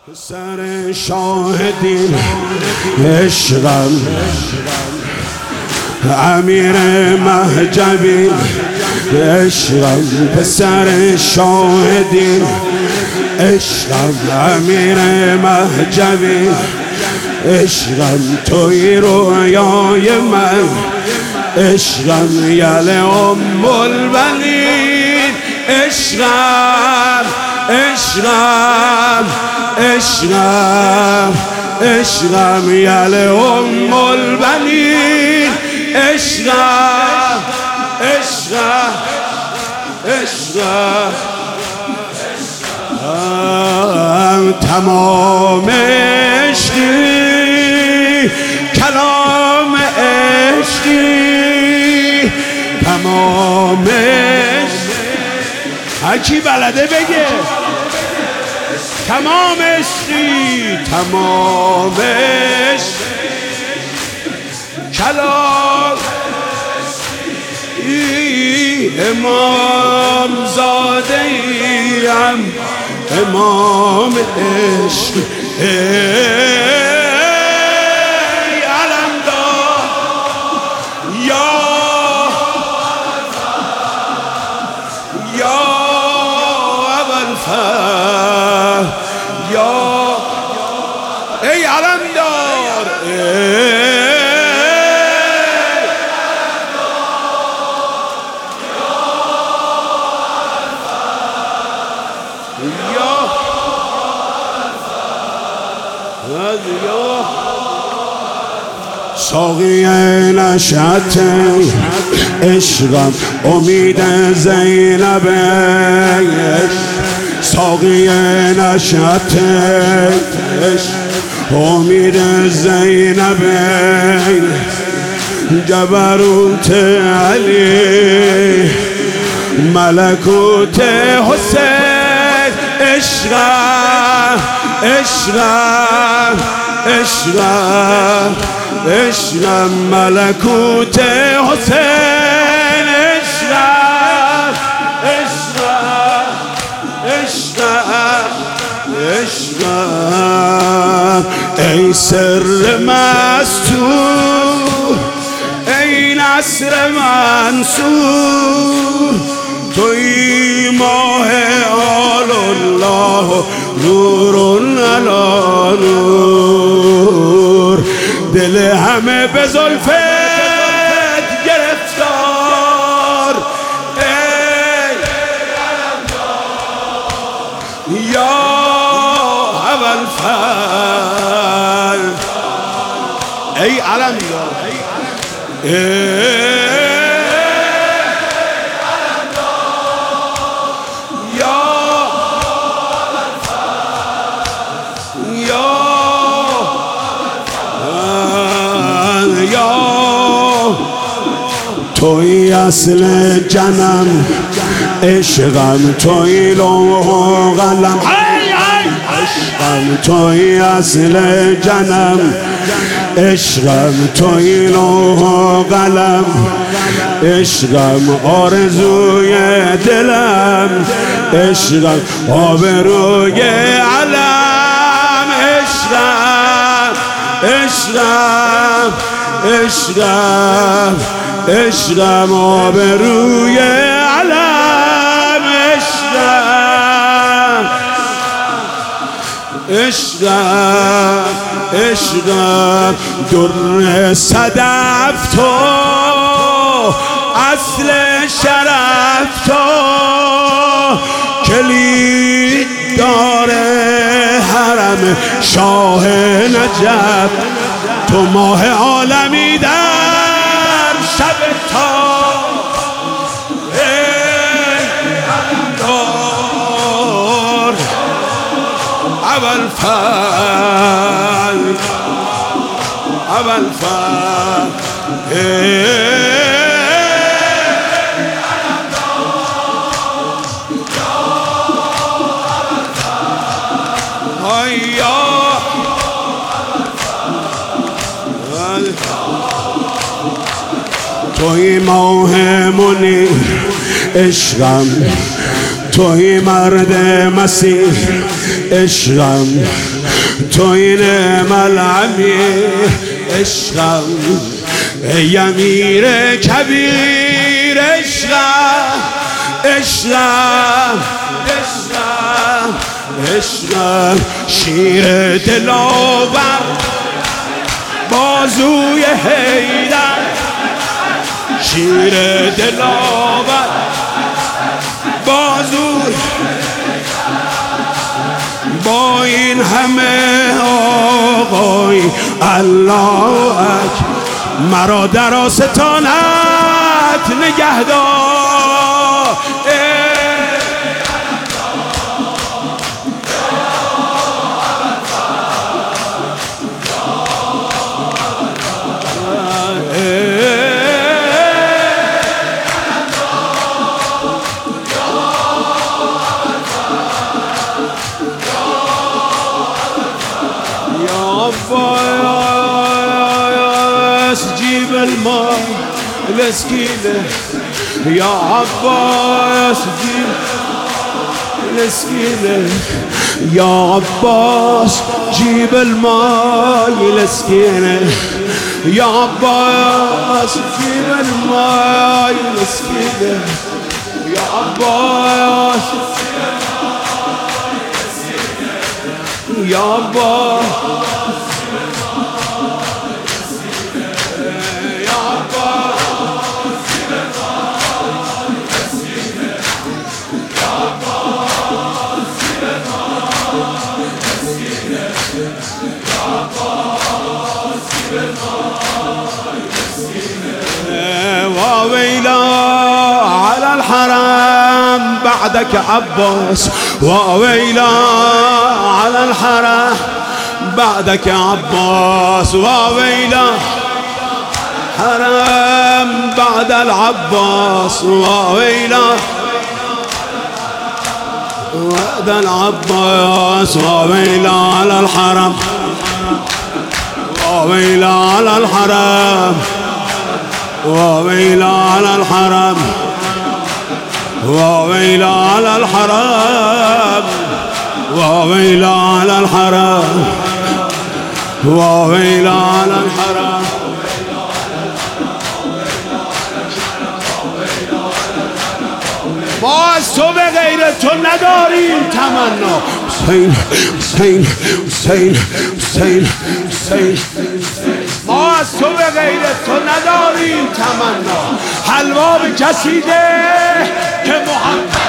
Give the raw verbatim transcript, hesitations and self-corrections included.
سر شاهدین عشقم امیر مهجوی عشقم پسر شاهدین عشقم امیر مهجوی عشقم توی رویای من عشقم یل ام البنین عشقم عشقم عشقم عشقم یل ام البنین عشقم عشقم عشقم تمام عشقی کلام عشقی تمام عشقی هرکی بلده بگه تمام عشقی تمام عشقی کلام امام زاده ایم امام عشق ای علمدار یا یا ابوالفضل یا ای علمدار ساقی نشأت عشقم امید زینب ساقی نشأت عشق امید زینب جبروت علی ملکوت حسین عشقم عشقم عشقم عشقم ملکوت حسین عشقم عشقم عشقم عشقم ای سر مستور ای نصر منصور توی ماه آل الله نور علی نور دل همه به زلفت گرفتار ای یا ابوالفضل ای علمدار ای توی اصل جنم عشقم توی لوح و قلم عشقم توی اصل جنم عشقم توی لوح و قلم عشقم آرزوی دلم عشقم آبروی علم عشقم عشقم عشقم عشقم آبروی علم عشقم عشقم عشقم در صدف تو اصل شرف تو کلید داره حرم شاه نجف تو ماه عالمی در شب تا ای علمدار ابوالفضل ابوالفضل توی ماه منیر عشقم توی مرد مسیح عشقم، توی ملعبی عشقم، ای امیر کبیر عشقم، عشقم عشقم عشقم، شیر دلاور بازوی حیدر، شیر دلاور بازوی، با این همه آقای الله اکبر، مرا در آستانت نگهدار. جيب الماء الاسكينة يا عباس، جيب الاسكينة يا عباس، جيب الماء الاسكينة يا عباس، جيب الماء الاسكينة يا عباس، يا عباس وويلا على الحرام بعدك عباس، وويلا على الحرام بعدك عباس، وويلا حرام بعد العباس، وويلا بعد العباس، وويلا على الحرام، وويلا على الحرام، وويلا على الحرام، وويلا على الحرام، وويلا على الحرام، وويلا على الحرام. ما از تو به غیر تو نداریم تمنا. حسین حسین حسین حسین حسین، ما از تو به غیر تو نداریم تمنا. حلوا به کسی ده که محمد